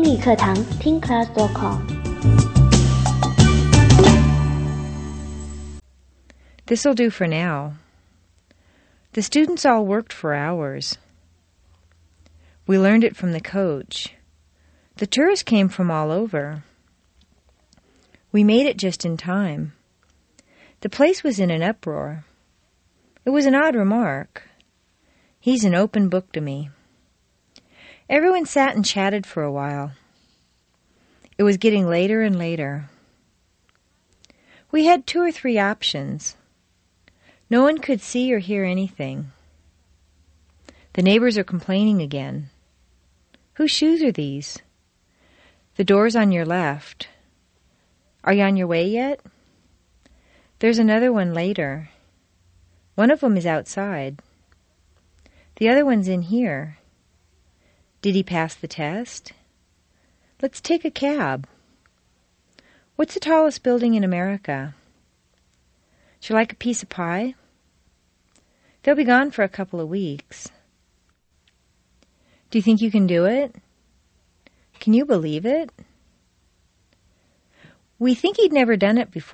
英语课堂听 class.com。 This'll do for now. The students all worked for hours. We learned it from the coach. The tourists came from all over. We made it just in time. The place was in an uproar. It was an odd remark. He's an open book to me. Everyone sat and chatted for a while. It was getting later and later. We had 2 or 3 options. No one could see or hear anything. The neighbors are complaining again. Whose shoes are these? The door's on your left. Are you on your way yet? There's another one later. One of them is outside. The other one's in here. Did he pass the test? Let's take a cab. What's the tallest building in America? Should you like a piece of pie? They'll be gone for a couple of weeks. Do you think you can do it? Can you believe it? We think he'd never done it before.